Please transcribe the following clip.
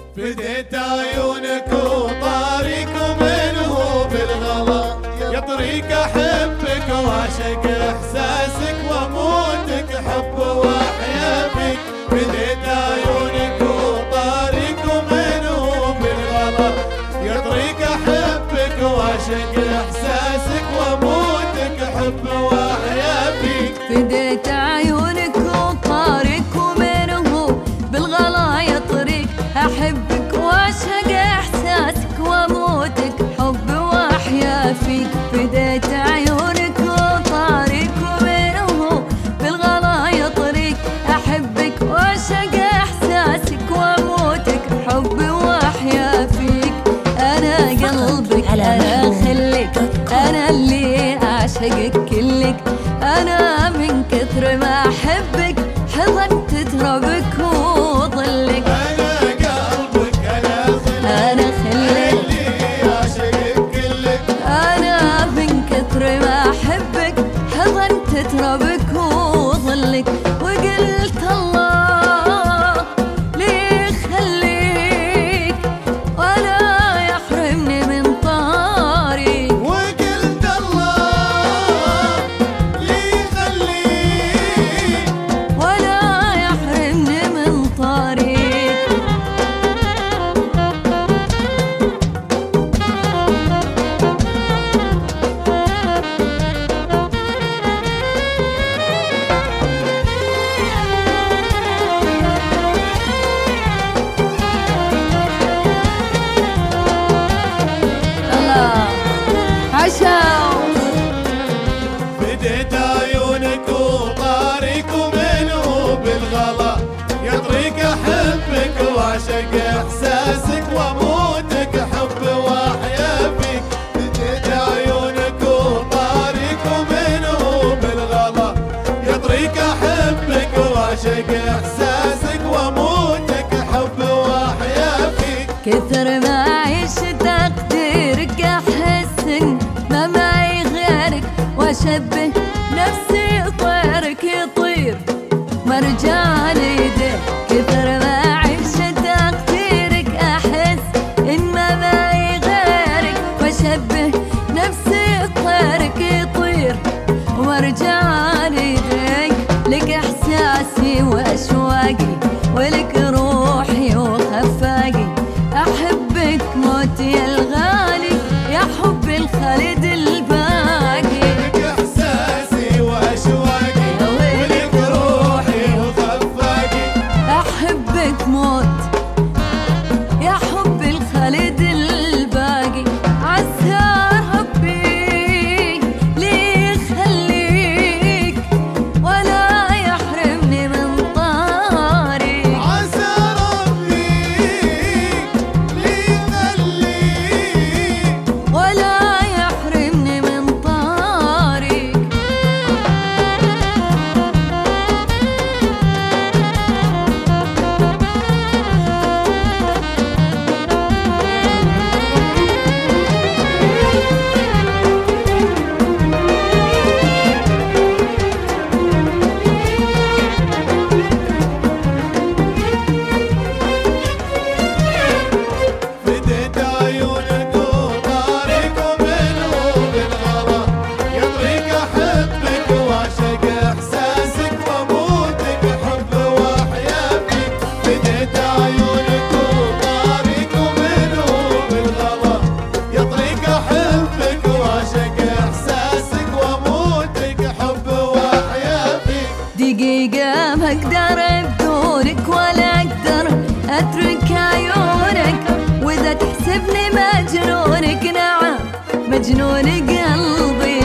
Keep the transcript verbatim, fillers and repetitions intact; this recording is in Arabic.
فديت عيونك وطارق منه بالغلا، يا طريق احبك واعشق احساسك واموتك حب واحيا فيك. فديت عيونك وطارق منه بالغلا، يا طريق احبك واعشق احساسك واموتك حب واحيا فيك. فديت عيونك وطارق منه بالغلا، يا طريق احبك واعشق احساسك واموتك حب واحيا فيك. فديت عيونك وطارق منه بالغلا، يا طريق احبك واعشق احساسك واموتك حب واحيا فيك. انا قلبك انا خليك، انا اللي اعشقك كلك، انا من كثر ما احبك حضنت ترابك وظلك. انا قلبك انا خليك، انا خليك اللي اعشقك كلك، انا من كثر ما احبك حضنت ترابك وظلك. وقلت الله ليه خليك ولا يحرمني من طاري، وقلت الله ليه خليك ولا يحرمني من طاري. الله عشاو. فديت عيونك وطارق منه بالغلا، يا طريق احبك واعشق احساسك واموتك حب واحيا فيك. فديت عيونك وطارق منه بالغلا، يا طريق احبك واعشق احساسك واموتك حب واحيا فيك. كثر ما اعيش تقديرك احس ان ما معي غيرك، واشبه نفسي طيرك يطير مرجان يديك. كثر ما اعيش تقديرك احس ان ما معي غيرك، واشبه نفسي طيرك يطير مرجان يديك. لك احساسي واشواقي ولك روحي وخفاقي، احبك موتي الغالي يا حب الخالد الباقي. لك احساسي واشواقي ولك روحي وخفاقي، احبك موت يا حب الخالد الباقي. عسى ربي ليه يخليك ولا يحرمني من طاري. عسى ربي ليه يخليك ولا يحرمني من طاري. فديت عيونك وطارق منه بالغلا، يا طريق احبك واعشق احساسك واموتك حب واحيا فيك. فديت عيونك وطارق منه بالغلا، يا طريق احبك واعشق احساسك واموتك حب واحيا فيك. دقيقة ما اقدر بدونك ولا اقدر اترك عيونك، واذا تحسبني مجنونك نعم مجنون قلبي.